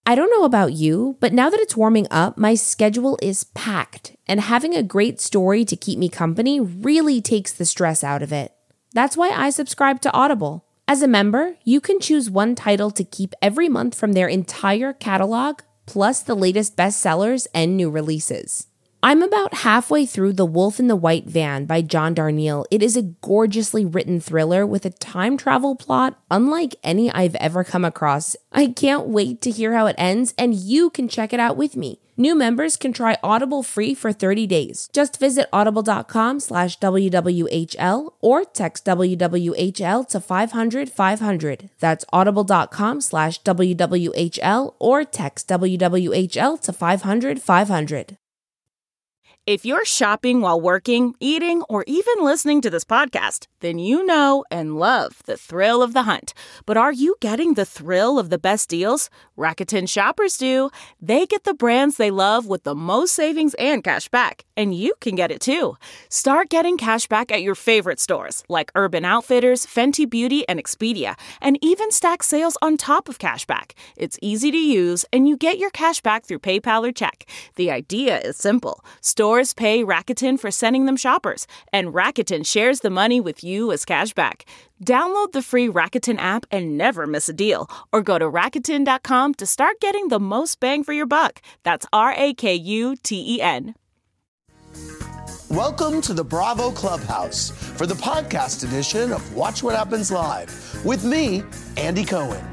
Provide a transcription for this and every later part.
I don't know about you, but now that it's warming up, my schedule is packed, and having a great story to keep me company really takes the stress out of it. That's why I subscribe to Audible. As a member, you can choose one title to keep every month from their entire catalog, plus the latest bestsellers and new releases. I'm about halfway through The Wolf in the White Van by John Darnielle. It is a gorgeously written thriller with a time travel plot unlike any I've ever come across. I can't wait to hear how it ends, and you can check it out with me. New members can try Audible free for 30 days. Just visit audible.com/WWHL or text WWHL to 500-500. That's audible.com/WWHL or text WWHL to 500-500. If you're shopping while working, eating, or even listening to this podcast, then you know and love the thrill of the hunt. But are you getting the thrill of the best deals? Rakuten shoppers do. They get the brands they love with the most savings and cash back. And you can get it too. Start getting cash back at your favorite stores like Urban Outfitters, Fenty Beauty, and Expedia, and even stack sales on top of cash back. It's easy to use, and you get your cash back through PayPal or check. The idea is simple. Stores pay Rakuten for sending them shoppers, and Rakuten shares the money with you as cash back. Download the free Rakuten app and never miss a deal, or go to Rakuten.com to start getting the most bang for your buck. That's Rakuten. Welcome to the Bravo Clubhouse for the podcast edition of Watch What Happens Live with me, Andy Cohen.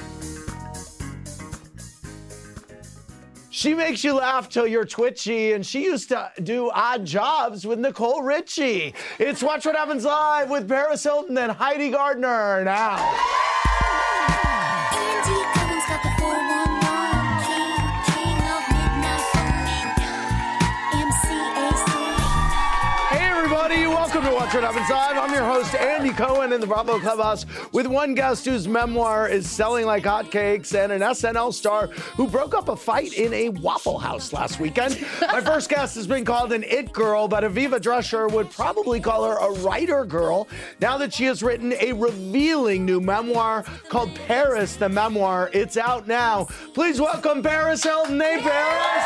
She makes you laugh till you're twitchy, and she used to do odd jobs with Nicole Richie. It's Watch What Happens Live with Paris Hilton and Heidi Gardner now. Welcome to Watch What Happens Live. I'm your host, Andy Cohen, in the Bravo Clubhouse, with one guest whose memoir is selling like hotcakes and an SNL star who broke up a fight in a Waffle House last weekend. My first guest has been called an it girl, but Aviva Drescher would probably call her a writer girl now that she has written a revealing new memoir called Paris, the Memoir. It's out now. Please welcome Paris Hilton. Hey, Paris.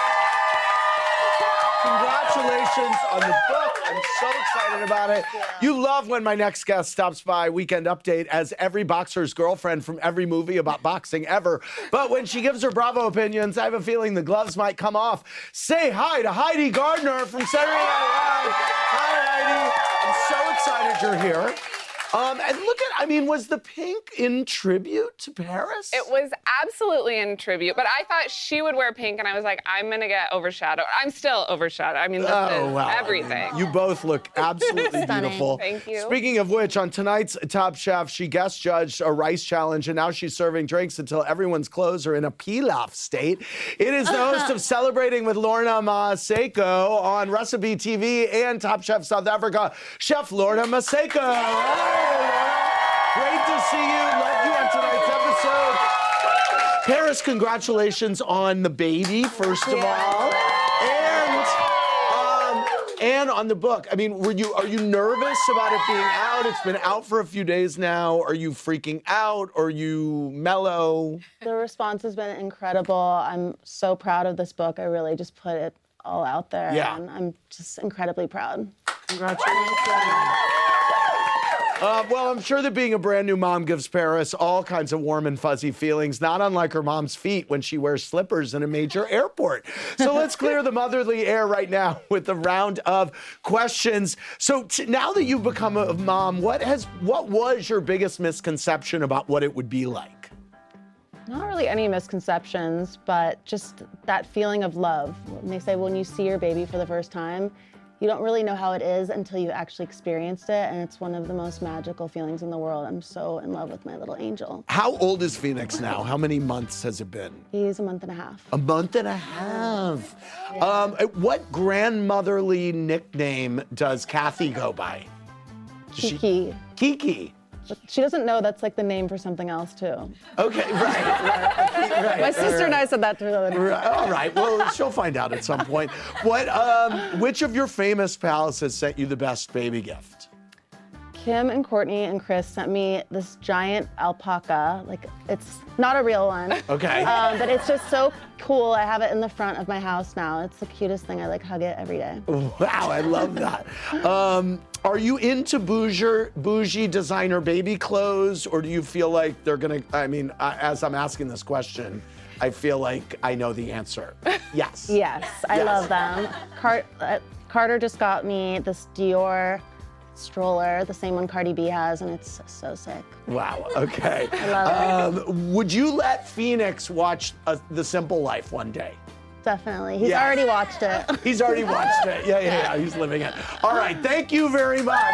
Congratulations on the book. I'm so excited about it. You love when my next guest stops by Weekend Update as every boxer's girlfriend from every movie about boxing ever. But when she gives her Bravo opinions, I have a feeling the gloves might come off. Say hi to Heidi Gardner from Saturday Night Live. Hi, Heidi. I'm so excited you're here. And look at, was the pink in tribute to Paris? It was absolutely in tribute, but I thought she would wear pink, and I was like, I'm going to get overshadowed. I'm still overshadowed. This is everything. You both look absolutely beautiful. Thank you. Speaking of which, on tonight's Top Chef, she guest judged a rice challenge, and now she's serving drinks until everyone's clothes are in a pilaf state. It is the host of Celebrating with Lorna Maseko on Recipe TV and Top Chef South Africa, Chef Lorna Maseko. Hey, great to see you. Love you on tonight's episode. Paris, congratulations on the baby, first of all. And on the book. Are you nervous about it being out? It's been out for a few days now. Are you freaking out? Are you mellow? The response has been incredible. I'm so proud of this book. I really just put it all out there. Yeah. And I'm just incredibly proud. Congratulations. Well, I'm sure that being a brand new mom gives Paris all kinds of warm and fuzzy feelings, not unlike her mom's feet when she wears slippers in a major airport. So let's clear the motherly air right now with a round of questions. So now that you've become a mom, what was your biggest misconception about what it would be like? Not really any misconceptions, but just that feeling of love. When they say when you see your baby for the first time, you don't really know how it is until you actually experienced it, and it's one of the most magical feelings in the world. I'm so in love with my little angel. How old is Phoenix now? How many months has it been? He's a month and a half. A month and a half. Yeah. What grandmotherly nickname does Kathy go by? Kiki. Kiki. She doesn't know that's like the name for something else, too. Okay, right. My sister and I said that to her. Right, all right, well, she'll find out at some point. Which of your famous pals has sent you the best baby gift? Kim and Courtney and Chris sent me this giant alpaca. Like, it's not a real one. Okay. But it's just so cool. I have it in the front of my house now. It's the cutest thing. I like hug it every day. Wow, I love that. Are you into bougie designer baby clothes, or do you feel like they're gonna, as I'm asking this question, I feel like I know the answer. Yes. Yes, I love them. Carter just got me this Dior stroller, the same one Cardi B has, and it's so sick. Wow, okay. I love it. Would you let Phoenix watch The Simple Life one day? Definitely. He's already watched it. He's already watched it. Yeah. He's living it. All right, thank you very much.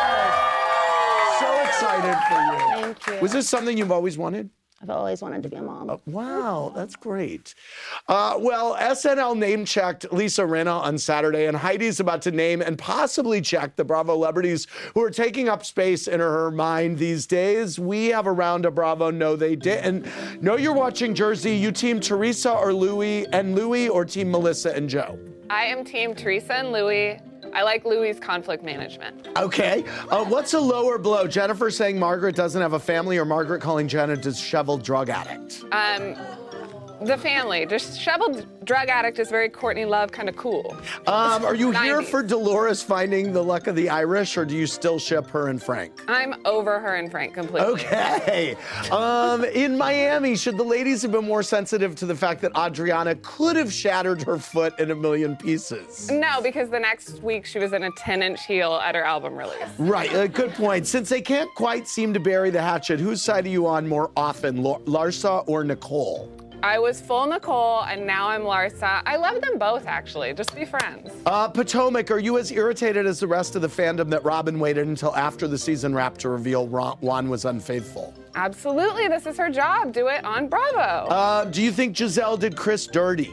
So excited for you. Thank you. Was this something you've always wanted? I've always wanted to be a mom. Wow, that's great. Well, SNL name-checked Lisa Rinna on Saturday, and Heidi's about to name and possibly check the Bravo celebrities who are taking up space in her mind these days. We have a round of Bravo No They Didn't. Know you're watching Jersey. You team Teresa or Louis, and Louis or team Melissa and Joe? I am team Teresa and Louis. I like Louis' conflict management. Okay. What's a lower blow? Jennifer saying Margaret doesn't have a family, or Margaret calling Jen a disheveled drug addict? The family. Disheveled drug addict is very Courtney Love kind of cool. Are you here 90s. for Dolores finding the luck of the Irish, or do you still ship her and Frank? I'm over her and Frank completely. Okay. In Miami, should the ladies have been more sensitive to the fact that Adriana could have shattered her foot in a million pieces? No, because the next week she was in a 10-inch heel at her album release. Right, good point. Since they can't quite seem to bury the hatchet, whose side are you on more often, Larsa or Nicole? I was full Nicole, and now I'm Larsa. I love them both, actually. Just be friends. Potomac, are you as irritated as the rest of the fandom that Robin waited until after the season wrap to reveal Juan was unfaithful? Absolutely. This is her job. Do it on Bravo. Do you think Giselle did Chris dirty?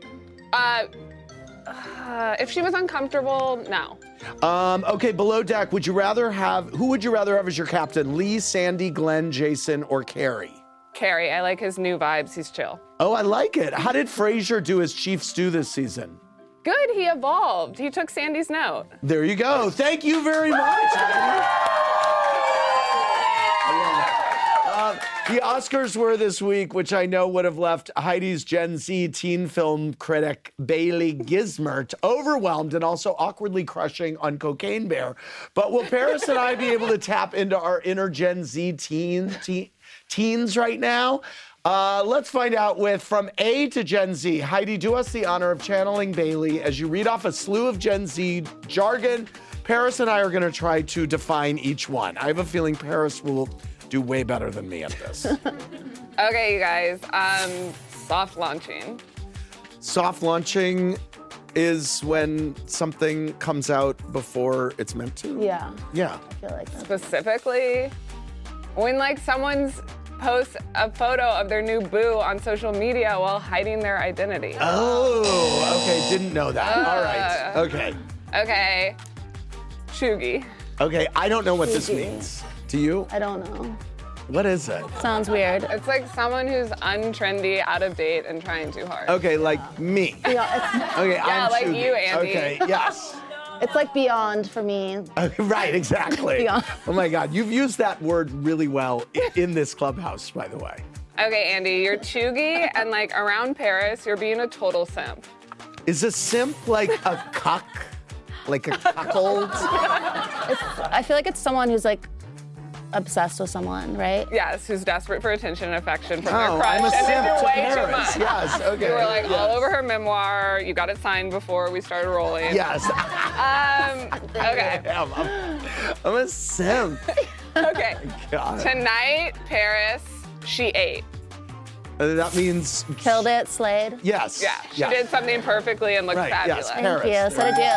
If she was uncomfortable, no. Okay, Below Deck, who would you rather have as your captain? Lee, Sandy, Glenn, Jason, or Carrie? Carrie, I like his new vibes. He's chill. Oh, I like it. How did Frasier do as Chief Stew this season? Good, he evolved. He took Sandy's note. There you go. Thank you very much. The Oscars were this week, which I know would have left Heidi's Gen Z teen film critic Bailey Gismert overwhelmed and also awkwardly crushing on Cocaine Bear. But will Paris and I be able to tap into our inner Gen Z teens right now? Let's find out with From A to Gen Z. Heidi, do us the honor of channeling Bailey as you read off a slew of Gen Z jargon. Paris and I are going to try to define each one. I have a feeling Paris will do way better than me at this. Okay, you guys. Soft launching. Soft launching is when something comes out before it's meant to? Yeah. Yeah. I feel like that. Specifically, when someone's posts a photo of their new boo on social media while hiding their identity. Oh, okay. Didn't know that. All right. Okay. Okay. Chuggy. Okay, I don't know what this means. Do you? I don't know. What is it? Sounds weird. It's like someone who's untrendy, out of date, and trying too hard. Okay, like me. Yeah, Okay, Yeah, I'm like Shugi. you, Andy. Okay, yes. it's like beyond for me. Right, exactly. Beyond. Oh my God, you've used that word really well in this clubhouse, by the way. Okay, Andy, you're chuggy, and around Paris, you're being a total simp. Is a simp like a cuck? Like a cuckold? I feel like it's someone who's obsessed with someone, right? Yes, who's desperate for attention and affection from their Oh, crush. I'm a and simp you're to way Paris. too much. Yes, okay. You were all yes. over her memoir. You got it signed before we started rolling. Yes. Okay. I'm a simp. Okay. God. Tonight, Paris, she ate. That means Killed it, slayed. yes. Yeah, she yes. did something perfectly and looked Right, fabulous. yes, Thank Paris. you. So did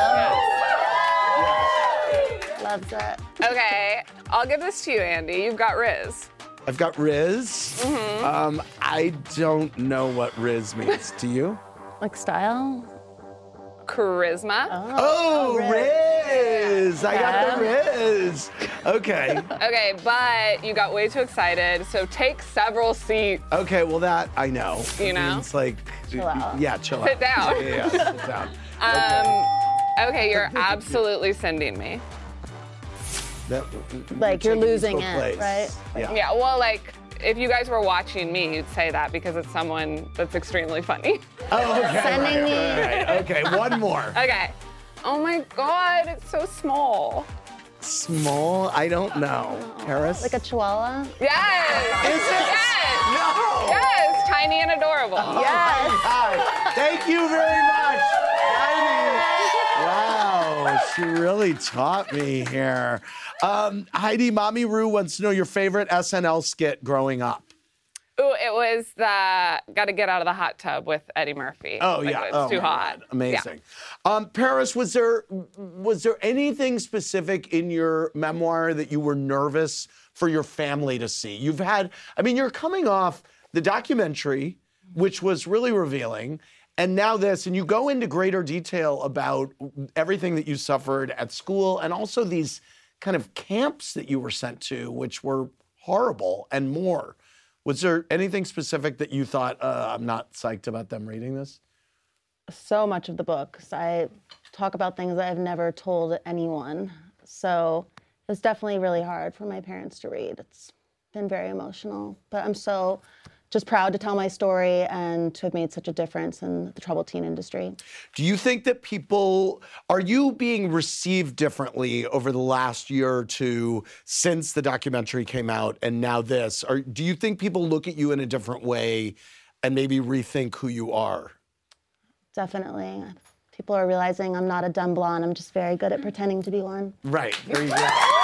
you. Loves it. Okay, I'll give this to you, Andy. You've got Riz. I've got Riz. Mm-hmm. I don't know what Riz means. Do you? Like style? Charisma. Oh, Riz! I got the Riz. Okay. Okay, but you got way too excited, so take several seats. Okay, well that I know. You know? It's like Chill out. Yeah, chill Sit out. down. Yeah, sit down. Okay, you're absolutely sending me. Like you're losing to a it, place. right? Yeah, well, like, if you guys were watching me, you'd say that because it's someone that's extremely funny. Oh, okay. Sending me. Right. Okay, one more. Okay. Oh my God, it's so small. Small? I don't know. Paris? Like a chihuahua? Yes! Is it? Yes! No! Yes, tiny and adorable. Yes! Hi. Thank you very much, Heidi. Wow, she really taught me here. Heidi, Mommy Roo wants to know your favorite SNL skit growing up. Ooh, it was the Gotta Get Out of the Hot Tub with Eddie Murphy. Oh, Like, yeah. It's too hot. God. Amazing. Yeah. Paris, was there anything specific in your memoir that you were nervous for your family to see? You're coming off the documentary, which was really revealing, and now this, and you go into greater detail about everything that you suffered at school and also these kind of camps that you were sent to, which were horrible and more. Was there anything specific that you thought, I'm not psyched about them reading this? So much of the book. I talk about things that I've never told anyone. So it was definitely really hard for my parents to read. It's been very emotional. But I'm so just proud to tell my story and to have made such a difference in the troubled teen industry. Do you think that are you being received differently over the last year or two since the documentary came out and now this? Or do you think people look at you in a different way and maybe rethink who you are? Definitely. People are realizing I'm not a dumb blonde. I'm just very good at pretending to be one. Right. There you go.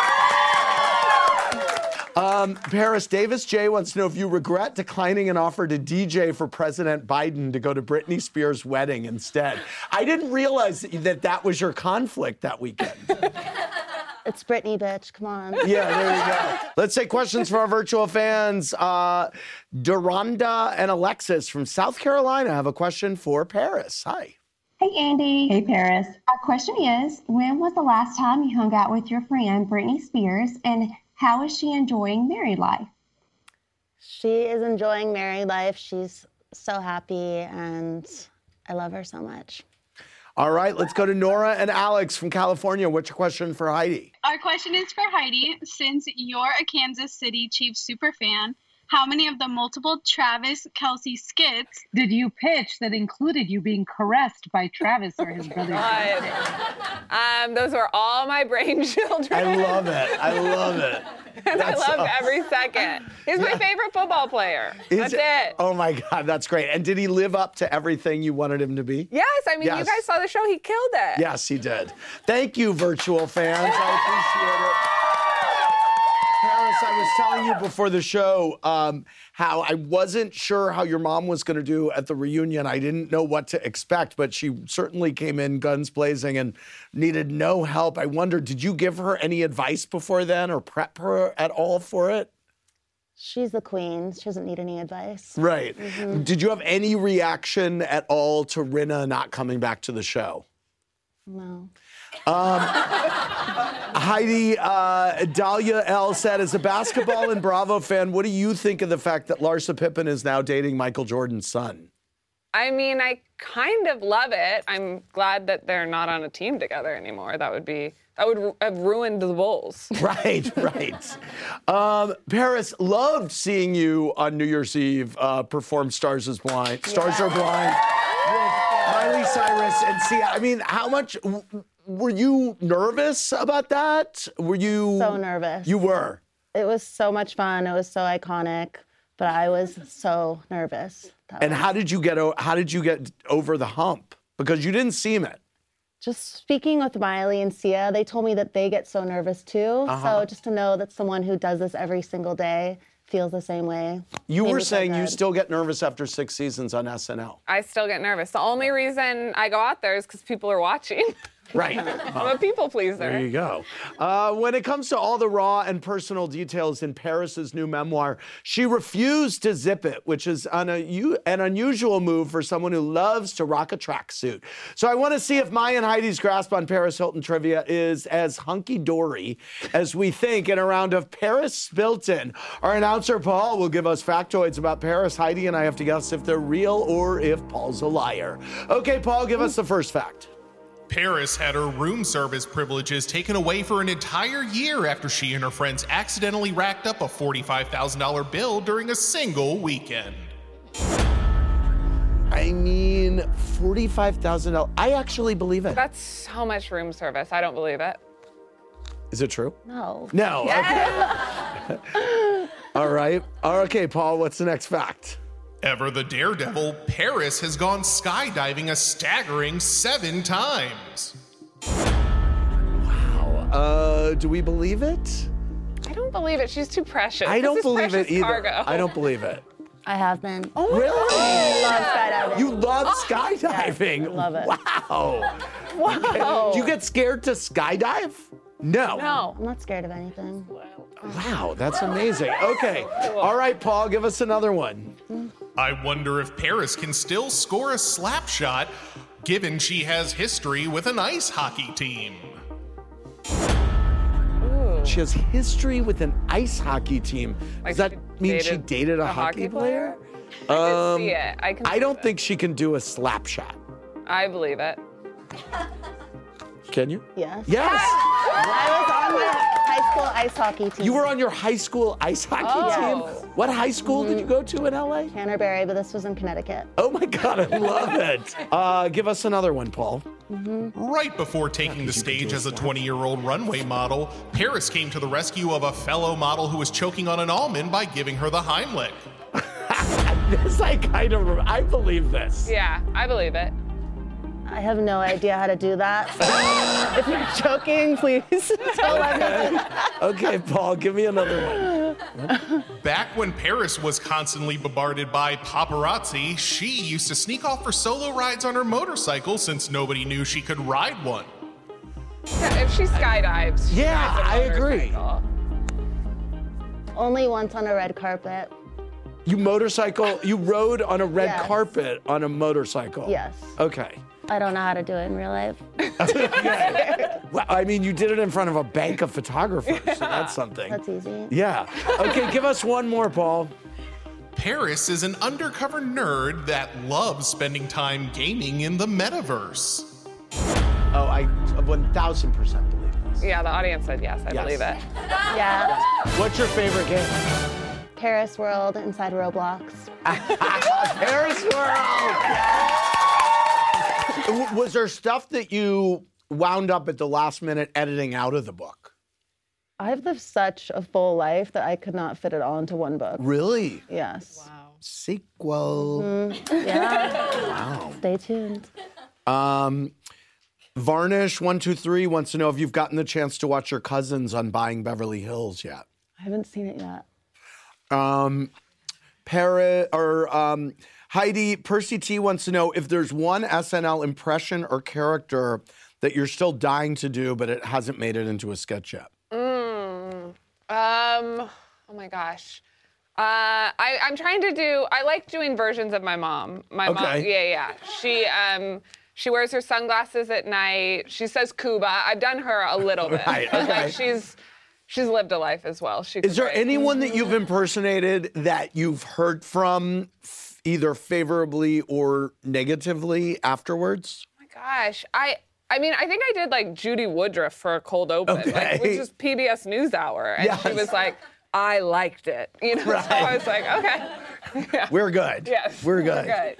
Paris, Davis J wants to know if you regret declining an offer to DJ for President Biden to go to Britney Spears' wedding instead. I didn't realize that was your conflict that weekend. It's Britney, bitch. Come on. Yeah, there you go. Let's take questions from our virtual fans. Duranda and Alexis from South Carolina have a question for Paris. Hi. Hey, Andy. Hey, Paris. Our question is, when was the last time you hung out with your friend Britney Spears, and how is she enjoying married life? She is enjoying married life. She's so happy, and I love her so much. All right, let's go to Nora and Alex from California. What's your question for Heidi? Our question is for Heidi. Since you're a Kansas City Chiefs superfan, how many of the multiple Travis Kelce skits did you pitch that included you being caressed by Travis or his brother? Those were all my brainchildren. I love it. And I loved every second. He's my favorite football player. That's it. Oh my God, that's great. And did he live up to everything you wanted him to be? Yes, you guys saw the show. He killed it. Yes, he did. Thank you, virtual fans. I appreciate it. Paris, I was telling you before the show how I wasn't sure how your mom was going to do at the reunion. I didn't know what to expect, but she certainly came in guns blazing and needed no help. I wondered, did you give her any advice before then or prep her at all for it? She's the queen. She doesn't need any advice. Right. Mm-hmm. Did you have any reaction at all to Rinna not coming back to the show? No. Heidi, Dahlia L. said, as a basketball and Bravo fan, what do you think of the fact that Larsa Pippen is now dating Michael Jordan's son? I kind of love it. I'm glad that they're not on a team together anymore. That would have ruined the Bulls. Right. Paris, loved seeing you on New Year's Eve perform Stars Are Blind. With Miley Cyrus and Sia. How much... Were you nervous about that? Were you... So nervous. You were? It was so much fun. It was so iconic, but I was so nervous. How did you get over the hump? Because you didn't seem it. Just speaking with Miley and Sia, they told me that they get so nervous too. So just to know that someone who does this every single day feels the same way. You were saying you still get nervous after 6 seasons on SNL. I still get nervous. The only reason I go out there is because people are watching. Right. I'm a people pleaser. There you go. When it comes to all the raw and personal details in Paris's new memoir, she refused to zip it, which is an unusual move for someone who loves to rock a tracksuit. So I want to see if my and Heidi's grasp on Paris Hilton trivia is as hunky-dory as we think in a round of Paris Spilton. Our announcer, Paul, will give us factoids about Paris. Heidi and I have to guess if they're real or if Paul's a liar. Okay, Paul, give us the first fact. Paris had her room service privileges taken away for an entire year after she and her friends accidentally racked up a $45,000 bill during a single weekend. I mean, $45,000. I actually believe it. That's so much room service. I don't believe it. Is it true? No. No. Okay. All right. Okay, Paul, what's the next fact? Ever the daredevil, Paris has gone skydiving a staggering 7 times. Wow. Do we believe it? I don't believe it. She's too precious. I don't believe it either. Cargo. I don't believe it. I have been. Oh, really? I love skydiving. You love skydiving? Yes, love it. Wow. Wow. Do you get scared to skydive? No. No. I'm not scared of anything. Wow, that's amazing. Okay. All right, Paul, give us another one. I wonder if Paris can still score a slap shot, given she has history with an ice hockey team. She has history with an ice hockey team. Like Does that she mean she dated dated a a hockey hockey player? I can see it. I can. I see don't it. think she can do a slap shot. I believe it. Can you? Yes. Yes. I was on my high school ice hockey team. You were on your high school ice hockey team? What high school did you go to in LA? Canterbury, but this was in Connecticut. Oh my God, I love it. Give us another one, Paul. Right before taking the stage as a 20-year-old runway model, Paris came to the rescue of a fellow model who was choking on an almond by giving her the Heimlich. This I believe this. Yeah, I believe it. I have no idea how to do that. So if you're joking, please don't let me. Okay, Paul, give me another one. Back when Paris was constantly bombarded by paparazzi, she used to sneak off for solo rides on her motorcycle since nobody knew she could ride one. Yeah, if she skydives. She Yeah, rides a I agree. motorcycle. Only once on a red carpet. You rode on a red Yes. carpet on a motorcycle? Yes. Okay. I don't know how to do it in real life. Well, I mean, you did it in front of a bank of photographers, so that's something. That's easy. Yeah. Okay, give us one more, Paul. Paris is an undercover nerd that loves spending time gaming in the metaverse. Oh, I 1,000% believe this. Yeah, the audience said yes. I Yes. believe it. Yeah. What's your favorite game? Paris World inside Roblox. Paris World! Was there stuff that you wound up at the last minute editing out of the book? I've lived such a full life that I could not fit it all into one book. Really? Yes. Sequel. Yeah. Wow. Stay tuned. Varnish123 wants to know if you've gotten the chance to watch your Cousins on Buying Beverly Hills yet. I haven't seen it yet. Heidi, Percy T wants to know if there's one SNL impression or character that you're still dying to do, but it hasn't made it into a sketch yet. Oh my gosh. I'm trying to do. I like doing versions of my mom. My mom. Yeah. She wears her sunglasses at night. She says Cuba. I've done her a little bit. Right, But, okay. like, she's lived a life as well. Is there anyone that you've impersonated that you've heard from either favorably or negatively afterwards? Oh my gosh. I mean, I think I did like Judy Woodruff for a cold open, Okay. which is PBS NewsHour, and she Yes. was like, "I liked it," you know. Right. So I was like, "Okay, yeah. We're good. Yes, We're good.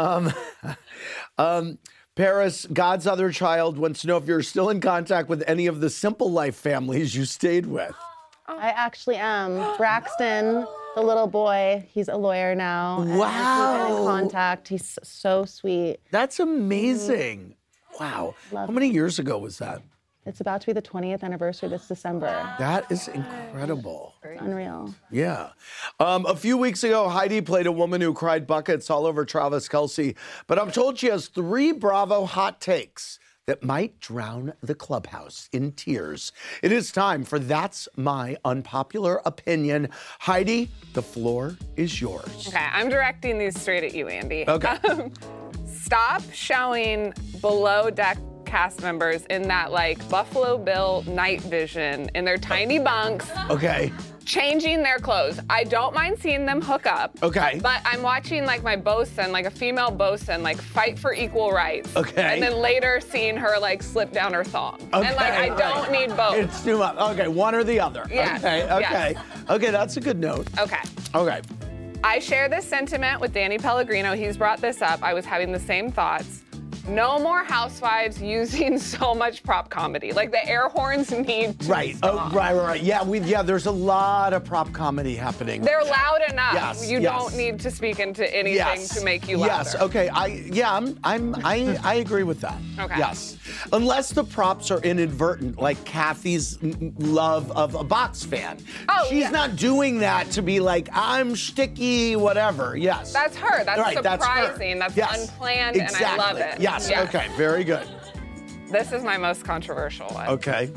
Paris, God's Other Child wants to know if you're still in contact with any of the Simple Life families you stayed with. I actually am. Braxton, the little boy, he's a lawyer now. and Wow. We've been in contact. He's so sweet. That's amazing. Wow. How many years ago was that? It's about to be the 20th anniversary this December. That is incredible. It's unreal. Yeah. A few weeks ago, Heidi played a woman who cried buckets all over Travis Kelce, but I'm told she has 3 Bravo hot takes that might drown the clubhouse in tears. It is time for That's My Unpopular Opinion. Heidi, the floor is yours. Okay, I'm directing these straight at you, Andy. Okay. Stop showing below deck cast members in that like Buffalo Bill night vision in their tiny bunks, Okay. changing their clothes. I don't mind seeing them hook up. Okay. But I'm watching like my bosun, like a female bosun, like fight for equal rights. Okay. And then later seeing her like slip down her thong. Okay, and like I don't need both. It's too much. Okay, one or the other. Yes, Okay. yes. Okay, that's a good note. Okay. Okay. I share this sentiment with Danny Pellegrino. He's brought this up. I was having the same thoughts. No more housewives using so much prop comedy. Like the air horns need to Right. stop. Oh, right. Yeah, there's a lot of prop comedy happening. They're loud enough. Yes, You yes. don't need to speak into anything to make you louder. Yes. Okay. I agree with that. Okay. Yes. Unless the props are inadvertent, like Kathy's love of a box fan. Oh, She's yeah. not doing that to be like, I'm shticky, whatever. Yes. That's her. That's Right, that's her. surprising. That's Yes. unplanned, Exactly. and I love it. Yes. Okay. Very good. This is my most controversial one. Okay.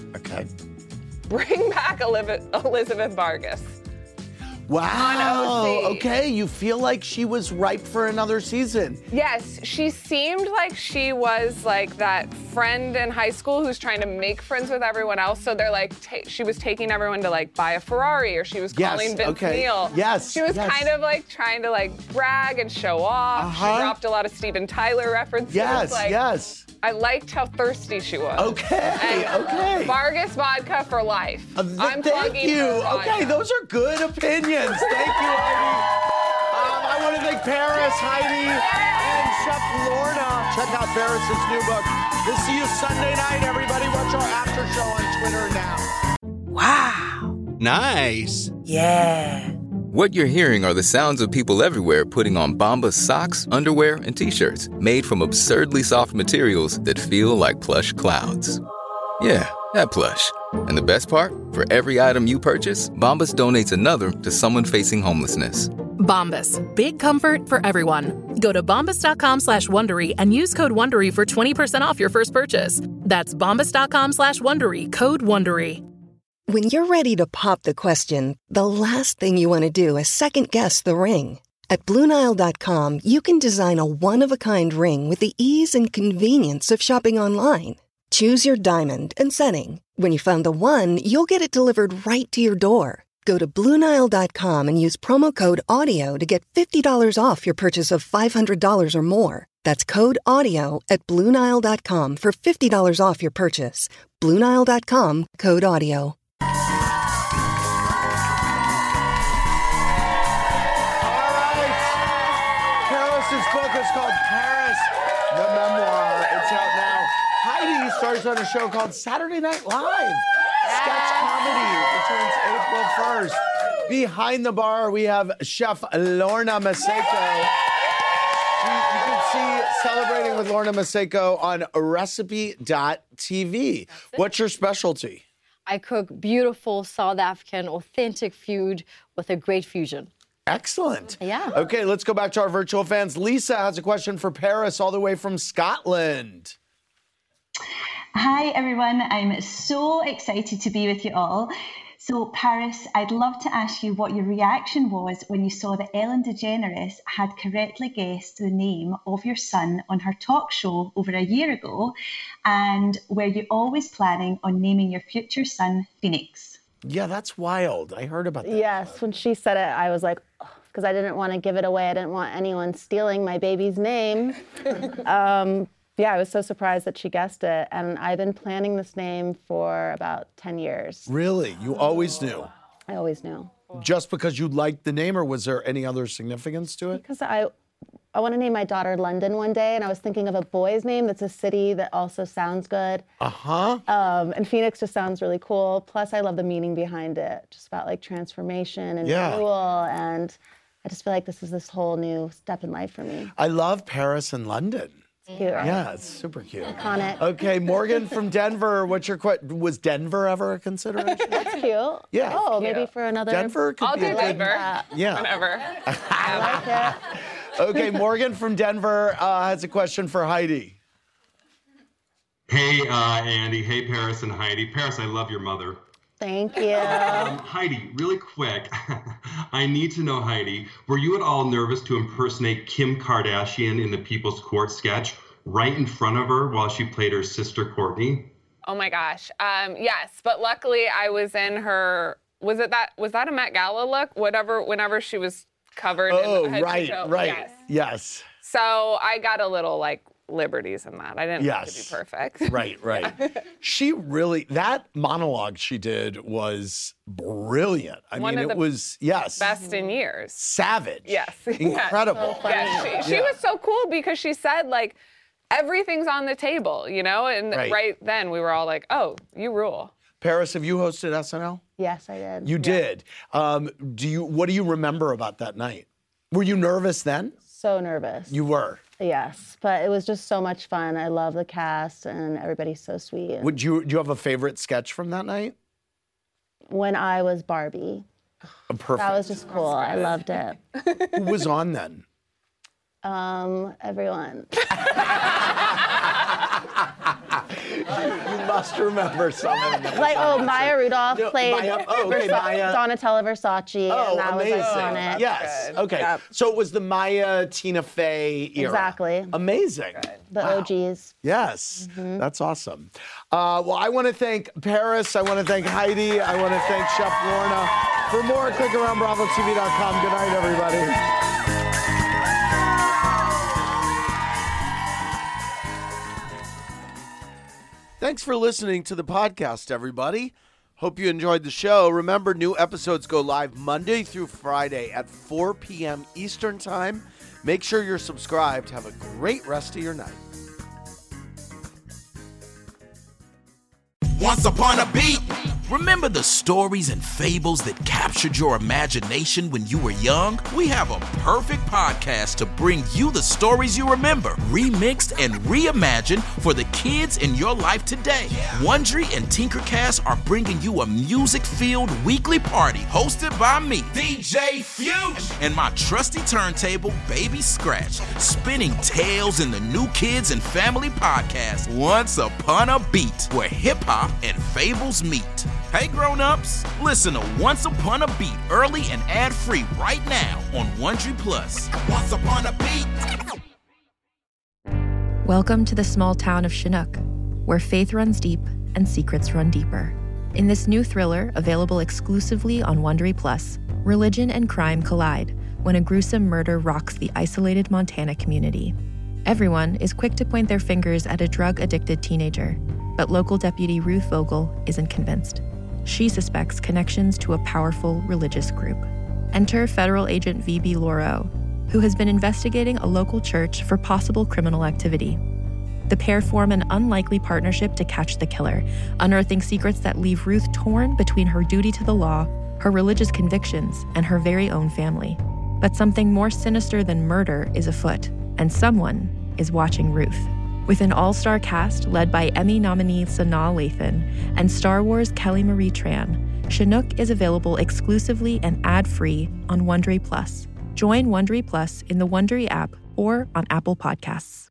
Bring back Elizabeth Vargas. Wow. On OC. Okay. You feel like she was ripe for another season. Yes, she seemed like she was like that friend in high school who's trying to make friends with everyone else. So they're like, she was taking everyone to like buy a Ferrari, or she was Yes, calling Vince okay. Neil. Yes, She was yes. kind of like trying to like brag and show off. She dropped a lot of Steven Tyler references. Yes. Like, Yes. I liked how thirsty she was. Okay. And Okay. Vargas vodka for life. I'm Thank plugging you. her vodka. Okay, those are good opinions. Thank you, Heidi. I want to thank Paris, Heidi, and Chef Lorna. Check out Paris's new book. We'll see you Sunday night, everybody. Watch our after show on Twitter now. Wow. Nice. Yeah. What you're hearing are the sounds of people everywhere putting on Bombas socks, underwear, and T-shirts made from absurdly soft materials that feel like plush clouds. Yeah, that plush. And the best part? For every item you purchase, Bombas donates another to someone facing homelessness. Bombas. Big comfort for everyone. Go to bombas.com/Wondery and use code Wondery for 20% off your first purchase. That's bombas.com/Wondery. Code Wondery. When you're ready to pop the question, the last thing you want to do is second-guess the ring. At BlueNile.com, you can design a one-of-a-kind ring with the ease and convenience of shopping online. Choose your diamond and setting. When you find the one, you'll get it delivered right to your door. Go to BlueNile.com and use promo code AUDIO to get $50 off your purchase of $500 or more. That's code AUDIO at BlueNile.com for $50 off your purchase. BlueNile.com, code AUDIO. Paris's book is called Paris, the Memoir. It's out now. Heidi stars on a show called Saturday Night Live. Sketch comedy returns April 1st. Behind the bar, we have Chef Lorna Maseko. You can see Celebrating with Lorna Maseko on recipe.tv. What's your specialty? I cook beautiful South African authentic food with a great fusion. Excellent. Yeah. Okay, let's go back to our virtual fans. Lisa has a question for Paris all the way from Scotland. Hi, everyone. I'm so excited to be with you all. So, Paris, I'd love to ask you what your reaction was when you saw that Ellen DeGeneres had correctly guessed the name of your son on her talk show over a year ago, and were you always planning on naming your future son Phoenix? Yeah, that's wild. I heard about that. Yes, when she said it, I was like, because I didn't want to give it away. I didn't want anyone stealing my baby's name. Yeah, I was so surprised that she guessed it. And I've been planning this name for about 10 years. Really? You always knew? I always knew. Just because you liked the name, or was there any other significance to it? Because I want to name my daughter London one day, and I was thinking of a boy's name that's a city that also sounds good. Uh-huh. And Phoenix just sounds really cool. Plus, I love the meaning behind it, just about like transformation and renewal. And I just feel like this is this whole new step in life for me. I love Paris and London. It's cute, right? Yeah, it's super cute. Iconic. Okay, Morgan from Denver, what's your question? Was Denver ever a consideration? That's cute. Yeah. Oh, maybe for another. Denver could I'll be do a good... Denver. Yeah. Whenever. I like it. Okay, Morgan from Denver has a question for Heidi. Hey, Andy. Hey, Paris and Heidi. Paris, I love your mother. Thank you. Heidi, really quick, I need to know, Heidi, were you at all nervous to impersonate Kim Kardashian in the People's Court sketch right in front of her while she played her sister, Kourtney? Oh my gosh. Yes, but luckily I was in her was that a Met Gala look? Whenever she was covered in head to toe. Right. Yes. So I got a little like liberties in that. I didn't have to be perfect. Right. She really, that monologue she did was brilliant. I mean, it was, best in years. Savage. Yes. Incredible. She was so cool because she said like, everything's on the table, you know? And right then we were all like, oh, you rule. Paris, have you hosted SNL? Yes, I did. You did. What do you remember about that night? Were you nervous then? So nervous. You were? Yes, but it was just so much fun. I love the cast and everybody's so sweet. Do you have a favorite sketch from that night? When I was Barbie. Perfect. That was just cool. I loved it. Who was on then? Everyone. You must remember someone. Like, Maya Rudolph played Donatella Versace, and that amazing. was iconic. Yes, okay. Yep. So it was the Maya, Tina Fey era. Exactly. Amazing. The OGs. Yes, that's awesome. Well, I want to thank Paris. I want to thank Heidi. I want to thank Chef Lorna. For more, click around BravoTV.com. Good night, everybody. Thanks for listening to the podcast, everybody. Hope you enjoyed the show. Remember, new episodes go live Monday through Friday at 4 p.m. Eastern Time. Make sure you're subscribed. Have a great rest of your night. Once upon a beat. Remember the stories and fables that captured your imagination when you were young? We have a perfect podcast to bring you the stories you remember, remixed and reimagined for the kids in your life today. Wondery and Tinkercast are bringing you a music-filled weekly party hosted by me, DJ Fusion, and my trusty turntable, Baby Scratch, spinning tales in the new kids and family podcast, Once Upon a Beat, where hip-hop and fables meet. Hey grown-ups, listen to Once Upon a Beat early and ad-free right now on Wondery Plus. Once Upon a Beat. Welcome to the small town of Chinook, where faith runs deep and secrets run deeper. In this new thriller, available exclusively on Wondery Plus, religion and crime collide when a gruesome murder rocks the isolated Montana community. Everyone is quick to point their fingers at a drug-addicted teenager, but local deputy Ruth Vogel isn't convinced. She suspects connections to a powerful religious group. Enter federal agent V.B. Laureau, who has been investigating a local church for possible criminal activity. The pair form an unlikely partnership to catch the killer, unearthing secrets that leave Ruth torn between her duty to the law, her religious convictions, and her very own family. But something more sinister than murder is afoot, and someone is watching Ruth. With an all-star cast led by Emmy nominee Sanaa Lathan and Star Wars Kelly Marie Tran, Chinook is available exclusively and ad-free on Wondery Plus. Join Wondery Plus in the Wondery app or on Apple Podcasts.